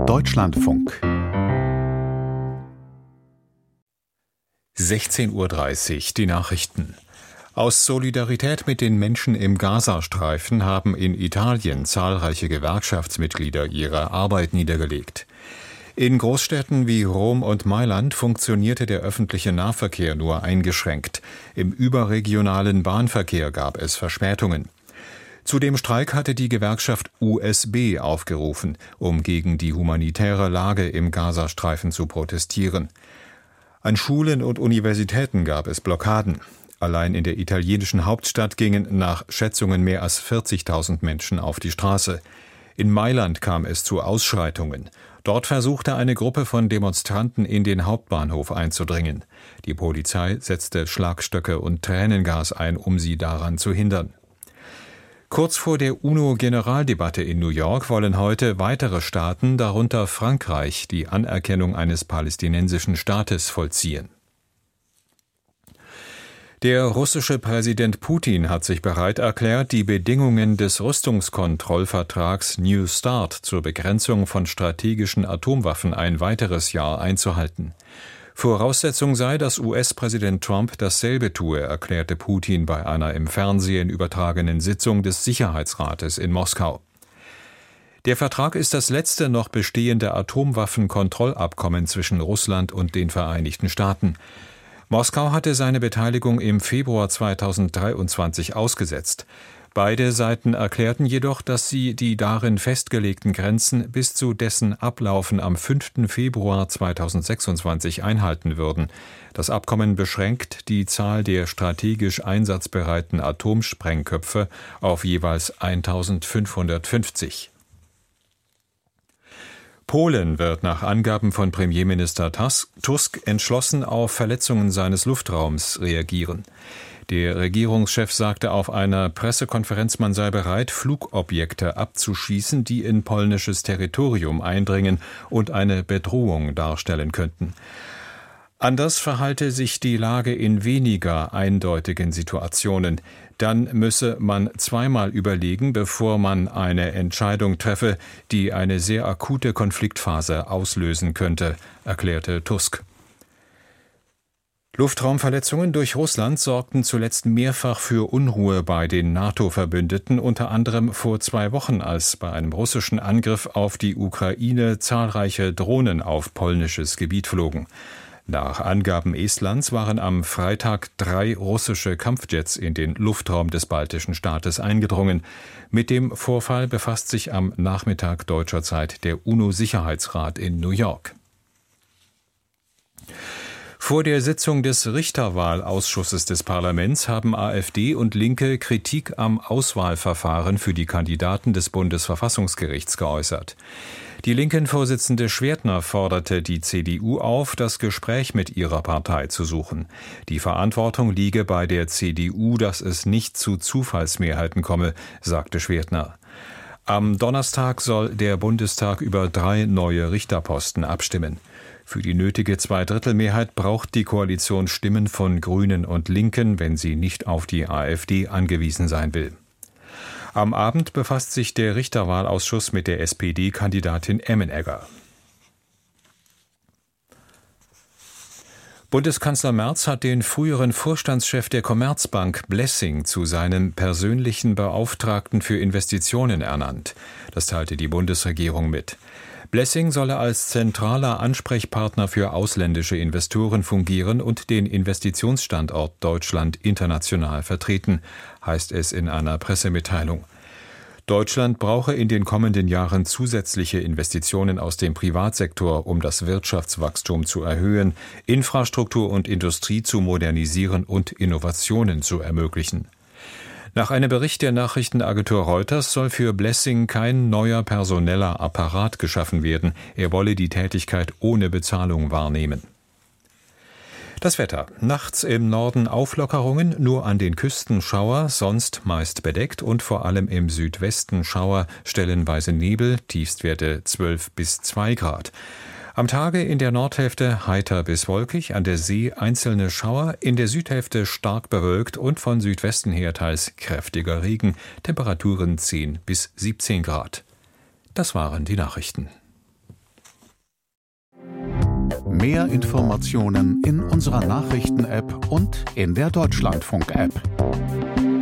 Deutschlandfunk 16:30 Uhr, die Nachrichten. Aus Solidarität mit den Menschen im Gazastreifen haben in Italien zahlreiche Gewerkschaftsmitglieder ihre Arbeit niedergelegt. In Großstädten wie Rom und Mailand funktionierte der öffentliche Nahverkehr nur eingeschränkt. Im überregionalen Bahnverkehr gab es Verspätungen. Zu dem Streik hatte die Gewerkschaft USB aufgerufen, um gegen die humanitäre Lage im Gazastreifen zu protestieren. An Schulen und Universitäten gab es Blockaden. Allein in der italienischen Hauptstadt gingen nach Schätzungen mehr als 40.000 Menschen auf die Straße. In Mailand kam es zu Ausschreitungen. Dort versuchte eine Gruppe von Demonstranten in den Hauptbahnhof einzudringen. Die Polizei setzte Schlagstöcke und Tränengas ein, um sie daran zu hindern. Kurz vor der UNO-Generaldebatte in New York wollen heute weitere Staaten, darunter Frankreich, die Anerkennung eines palästinensischen Staates vollziehen. Der russische Präsident Putin hat sich bereit erklärt, die Bedingungen des Rüstungskontrollvertrags New START zur Begrenzung von strategischen Atomwaffen ein weiteres Jahr einzuhalten. Voraussetzung sei, dass US-Präsident Trump dasselbe tue, erklärte Putin bei einer im Fernsehen übertragenen Sitzung des Sicherheitsrates in Moskau. Der Vertrag ist das letzte noch bestehende Atomwaffenkontrollabkommen zwischen Russland und den Vereinigten Staaten. Moskau hatte seine Beteiligung im Februar 2023 ausgesetzt. Beide Seiten erklärten jedoch, dass sie die darin festgelegten Grenzen bis zu dessen Ablaufen am 5. Februar 2026 einhalten würden. Das Abkommen beschränkt die Zahl der strategisch einsatzbereiten Atomsprengköpfe auf jeweils 1550. Polen wird nach Angaben von Premierminister Tusk entschlossen auf Verletzungen seines Luftraums reagieren. Der Regierungschef sagte auf einer Pressekonferenz, man sei bereit, Flugobjekte abzuschießen, die in polnisches Territorium eindringen und eine Bedrohung darstellen könnten. Anders verhalte sich die Lage in weniger eindeutigen Situationen. Dann müsse man zweimal überlegen, bevor man eine Entscheidung treffe, die eine sehr akute Konfliktphase auslösen könnte, erklärte Tusk. Luftraumverletzungen durch Russland sorgten zuletzt mehrfach für Unruhe bei den NATO-Verbündeten, unter anderem vor 2 Wochen, als bei einem russischen Angriff auf die Ukraine zahlreiche Drohnen auf polnisches Gebiet flogen. Nach Angaben Estlands waren am Freitag 3 russische Kampfjets in den Luftraum des baltischen Staates eingedrungen. Mit dem Vorfall befasst sich am Nachmittag deutscher Zeit der UNO-Sicherheitsrat in New York. Vor der Sitzung des Richterwahlausschusses des Parlaments haben AfD und Linke Kritik am Auswahlverfahren für die Kandidaten des Bundesverfassungsgerichts geäußert. Die Linken-Vorsitzende Schwertner forderte die CDU auf, das Gespräch mit ihrer Partei zu suchen. Die Verantwortung liege bei der CDU, dass es nicht zu Zufallsmehrheiten komme, sagte Schwertner. Am Donnerstag soll der Bundestag über 3 neue Richterposten abstimmen. Für die nötige 2/3-Mehrheit braucht die Koalition Stimmen von Grünen und Linken, wenn sie nicht auf die AfD angewiesen sein will. Am Abend befasst sich der Richterwahlausschuss mit der SPD-Kandidatin Emmenegger. Bundeskanzler Merz hat den früheren Vorstandschef der Commerzbank Blessing zu seinem persönlichen Beauftragten für Investitionen ernannt. Das teilte die Bundesregierung mit. Blessing solle als zentraler Ansprechpartner für ausländische Investoren fungieren und den Investitionsstandort Deutschland international vertreten, heißt es in einer Pressemitteilung. Deutschland brauche in den kommenden Jahren zusätzliche Investitionen aus dem Privatsektor, um das Wirtschaftswachstum zu erhöhen, Infrastruktur und Industrie zu modernisieren und Innovationen zu ermöglichen. Nach einem Bericht der Nachrichtenagentur Reuters soll für Blessing kein neuer personeller Apparat geschaffen werden. Er wolle die Tätigkeit ohne Bezahlung wahrnehmen. Das Wetter. Nachts im Norden Auflockerungen, nur an den Küsten Schauer, sonst meist bedeckt und vor allem im Südwesten Schauer, stellenweise Nebel, Tiefstwerte 12 bis 2 Grad. Am Tage in der Nordhälfte heiter bis wolkig, an der See einzelne Schauer, in der Südhälfte stark bewölkt und von Südwesten her teils kräftiger Regen, Temperaturen 10 bis 17 Grad. Das waren die Nachrichten. Mehr Informationen in unserer Nachrichten-App und in der Deutschlandfunk-App.